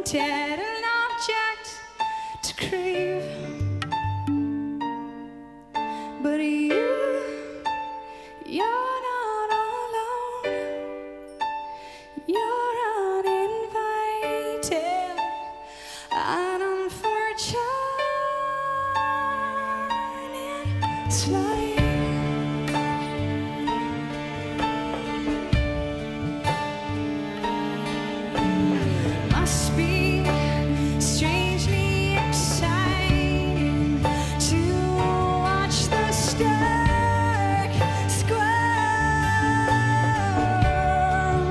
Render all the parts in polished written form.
wanted an object to crave, but you're not alone. You're uninvited and unfortunate. It's like must be strangely exciting to watch the stark squirm.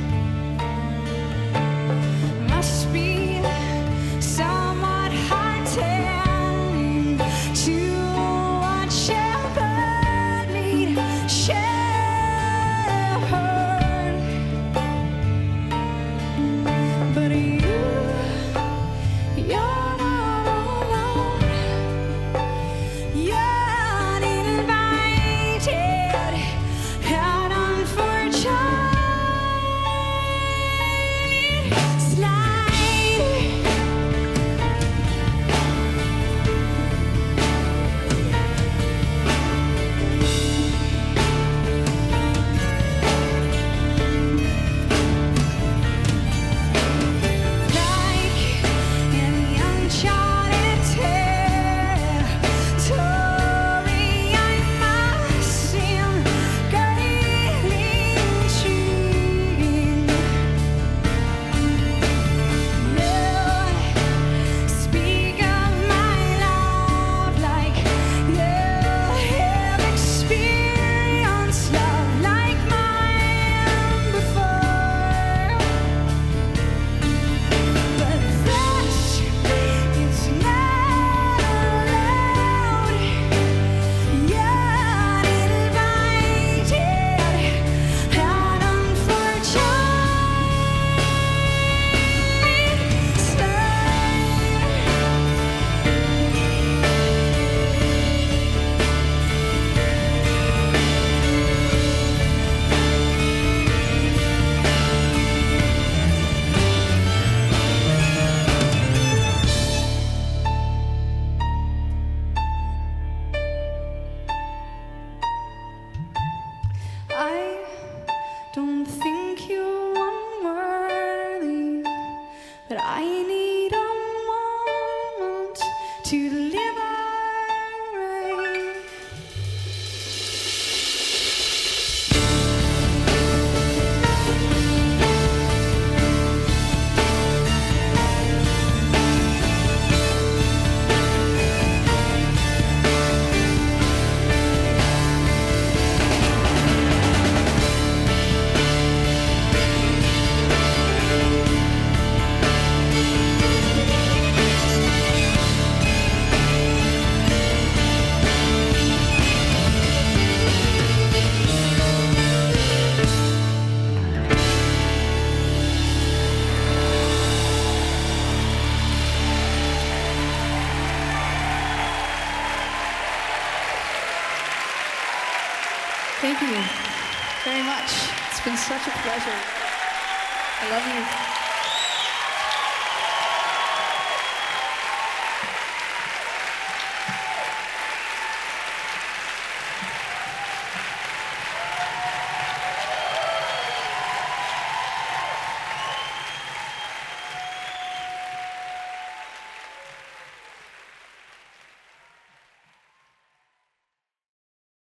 Must be somewhat heartening to watch a bird meet shepherd. But you're not alone. You're uninvited and unfortunate. Slide. Like any uncharted territory, I must seem greatly intriguing. You speak of my love like you have experienced love like mine before. But this is not allowed. You're uninvited and I don't think you're unworthy, but I need a moment to deliberate. Thank you very much. It's been such a pleasure. I love you.